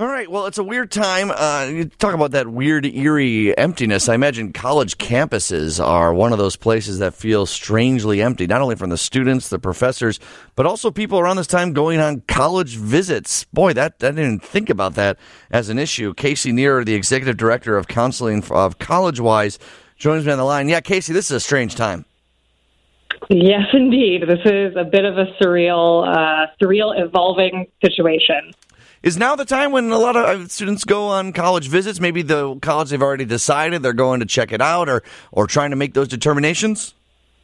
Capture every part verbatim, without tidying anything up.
All right, well, it's a weird time. Uh, you talk about that weird, eerie emptiness. I imagine college campuses are one of those places that feel strangely empty, not only from the students, the professors, but also people around this time going on college visits. Boy, that I didn't even think about that as an issue. Casey Neer, the executive director of counseling of CollegeWise, joins me on the line. Yeah, Casey, this is a strange time. Yes, indeed. This is a bit of a surreal, uh, surreal, evolving situation. Is now the time when a lot of students go on college visits? Maybe the college they've already decided they're going to check it out or, or trying to make those determinations?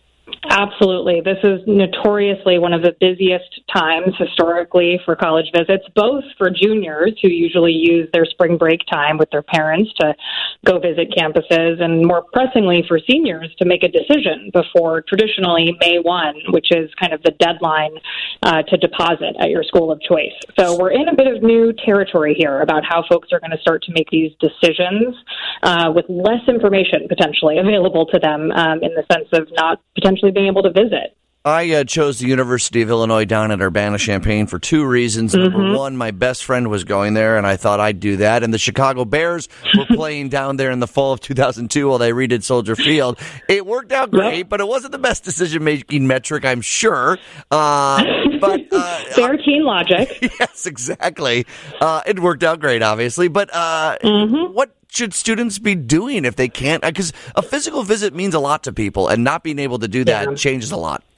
Absolutely. This is notoriously one of the busiest times historically for college visits, both for juniors who usually use their spring break time with their parents to go visit campuses, and more pressingly for seniors to make a decision before traditionally May first, which is kind of the deadline uh, to deposit at your school of choice. So we're in a bit of new territory here about how folks are going to start to make these decisions uh, with less information potentially available to them um, in the sense of not potentially being able to visit. I uh, chose the University of Illinois down at Urbana-Champaign for two reasons. Mm-hmm. Number one, my best friend was going there, and I thought I'd do that. And the Chicago Bears were playing down there in the fall of two thousand two while they redid Soldier Field. It worked out great, yep. but it wasn't the best decision-making metric, I'm sure. Uh, but uh, Fair teen logic. Yes, exactly. Uh, it worked out great, obviously. But uh, mm-hmm. what should students be doing if they can't? Because a physical visit means a lot to people, and not being able to do that yeah. changes a lot.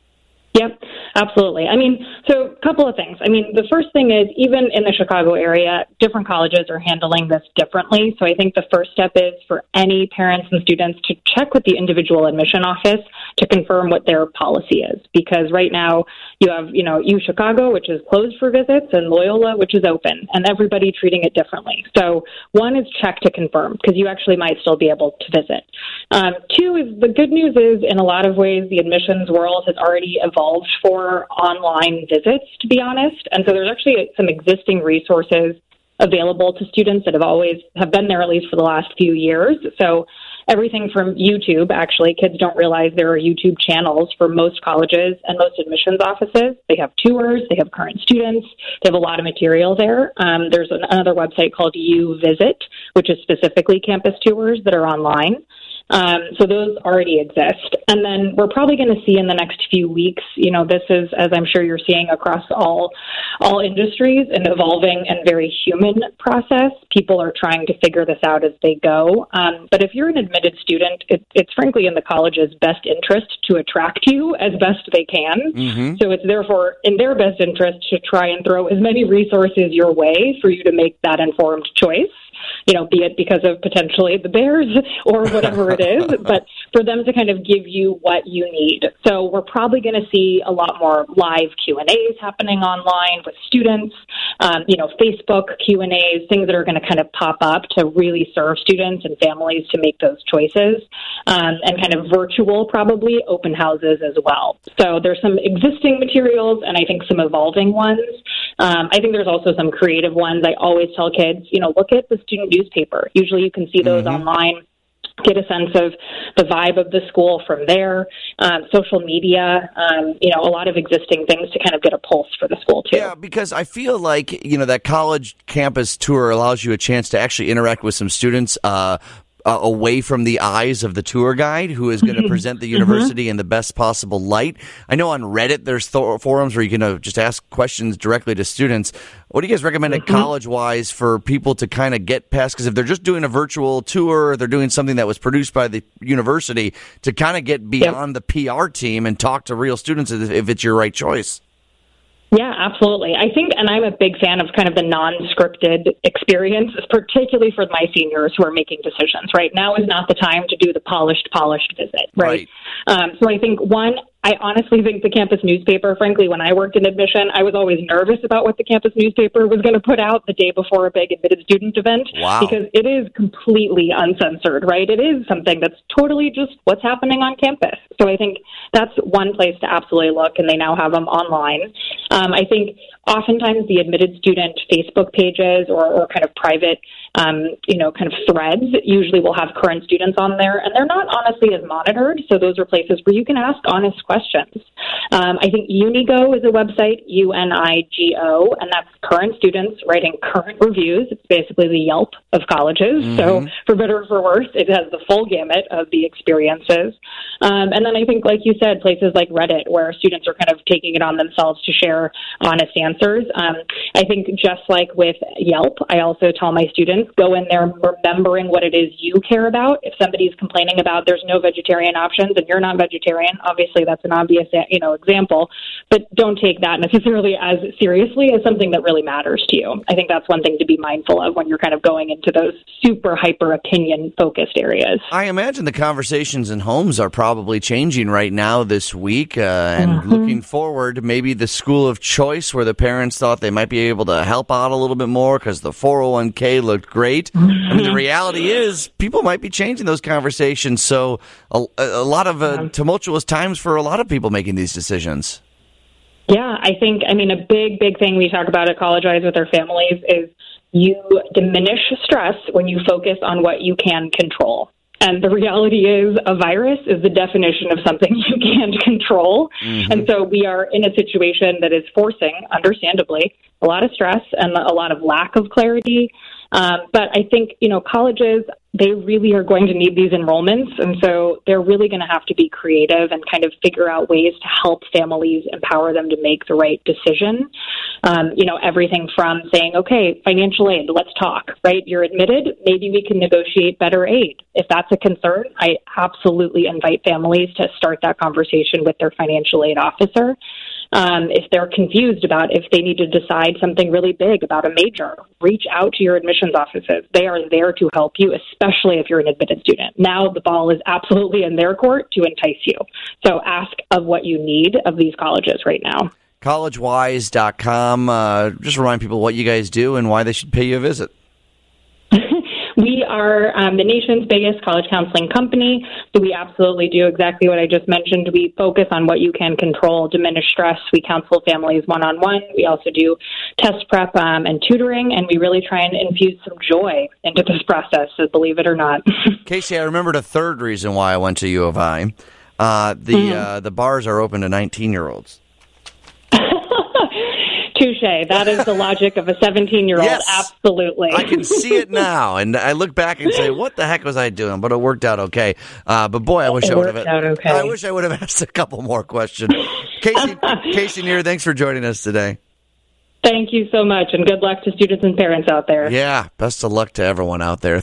Yep, absolutely. I mean, so a couple of things. I mean, the first thing is, even in the Chicago area, different colleges are handling this differently. So I think the first step is for any parents and students to check with the individual admission office to confirm what their policy is. Because right now you have, you know, U Chicago, which is closed for visits, and Loyola, which is open, and everybody treating it differently. So one is check to confirm, because you actually might still be able to visit. Um, two is, the good news is, in a lot of ways, the admissions world has already evolved for online visits, to be honest. And so there's actually some existing resources available to students that have always have been there, at least for the last few years. So everything from YouTube, actually, kids don't realize there are YouTube channels for most colleges and most admissions offices. They have tours, they have current students, they have a lot of material there. Um, there's an, another website called UVisit, which is specifically campus tours that are online. Um, so those already exist. And then we're probably going to see in the next few weeks, you know, this is, as I'm sure you're seeing across all all industries, an evolving and very human process. People are trying to figure this out as they go. Um, but if you're an admitted student, it, it's frankly in the college's best interest to attract you as best they can. Mm-hmm. So it's therefore in their best interest to try and throw as many resources your way for you to make that informed choice. You know, be it because of potentially the Bears or whatever it is, but for them to kind of give you what you need. So we're probably going to see a lot more live Q and A's happening online with students, um, you know, Facebook Q and A's, things that are going to kind of pop up to really serve students and families to make those choices, um, and kind of virtual, probably, open houses as well. So there's some existing materials and I think some evolving ones. Um, I think there's also some creative ones. I always tell kids, you know, look at the student newspaper. Usually you can see those mm-hmm. online, get a sense of the vibe of the school from there. Um, social media, um, you know, a lot of existing things to kind of get a pulse for the school, too. Yeah, because I feel like, you know, that college campus tour allows you a chance to actually interact with some students uh Uh, away from the eyes of the tour guide who is going to present the university mm-hmm. in the best possible light. I know on Reddit there's th- forums where you can uh, just ask questions directly to students. What do you guys recommend mm-hmm. at CollegeWise for people to kind of get past? Because if they're just doing a virtual tour, they're doing something that was produced by the university, to kind of get beyond yep. the P R team and talk to real students if it's your right choice. Yeah, absolutely. I think, and I'm a big fan of kind of the non-scripted experience, particularly for my seniors who are making decisions. Right now is not the time to do the polished, polished visit, right? right. Um, so I think, one, I honestly think the campus newspaper, frankly, when I worked in admission, I was always nervous about what the campus newspaper was going to put out the day before a big admitted student event. Wow. Because it is completely uncensored, right? It is something that's totally just what's happening on campus. So I think that's one place to absolutely look, and they now have them online. Um, I think oftentimes the admitted student Facebook pages or, or kind of private um, you know, kind of threads usually will have current students on there, and they're not honestly as monitored. So those are places where you can ask honest questions. Um, I think Unigo is a website, U N I G O, and that's current students writing current reviews. It's basically the Yelp of colleges. Mm-hmm. So for better or for worse, it has the full gamut of the experiences. Um, and then I think, like you said, places like Reddit, where students are kind of taking it on themselves to share honest answers. Um, I think just like with Yelp, I also tell my students, go in there remembering what it is you care about. If somebody's complaining about there's no vegetarian options and you're not vegetarian, obviously that's an obvious, you know, example, but don't take that necessarily as seriously as something that really matters to you. I think that's one thing to be mindful of when you're kind of going into those super hyper opinion focused areas. I imagine the conversations in homes are probably changing right now this week, uh, and mm-hmm. looking forward, maybe the school of choice where the parents thought they might be able to help out a little bit more because the four oh one k looked great. Mm-hmm. I mean, the reality is people might be changing those conversations. So a, a lot of uh, tumultuous times for a lot of people making these decisions. Yeah, I think, I mean, a big, big thing we talk about at College-Wise with our families is you diminish stress when you focus on what you can control. And the reality is a virus is the definition of something you can't control. Mm-hmm. And so we are in a situation that is forcing, understandably, a lot of stress and a lot of lack of clarity. Um, but I think, you know, colleges, they really are going to need these enrollments. And so they're really going to have to be creative and kind of figure out ways to help families, empower them to make the right decision. Um, you know, everything from saying, okay, financial aid, let's talk, right? You're admitted, maybe we can negotiate better aid. If that's a concern, I absolutely invite families to start that conversation with their financial aid officer. Um, if they're confused about if they need to decide something really big about a major, reach out to your admissions offices. They are there to help you, especially if you're an admitted student. Now the ball is absolutely in their court to entice you. So ask of what you need of these colleges right now. college wise dot com. Uh, just remind people what you guys do and why they should pay you a visit. We are um, the nation's biggest college counseling company, so we absolutely do exactly what I just mentioned. We focus on what you can control, diminish stress. We counsel families one-on-one. We also do test prep um, and tutoring, and we really try and infuse some joy into this process, so believe it or not. Casey, I remembered a third reason why I went to U of I. Uh, the mm. uh, the bars are open to nineteen-year-olds. Touche. That is the logic of a seventeen-year-old. Yes. Absolutely. I can see it now, and I look back and say, "What the heck was I doing?" But it worked out okay. Uh, but boy, I wish it I would have. Out okay. I wish I would have asked a couple more questions. Casey, Casey Neer, thanks for joining us today. Thank you so much, and good luck to students and parents out there. Yeah, best of luck to everyone out there.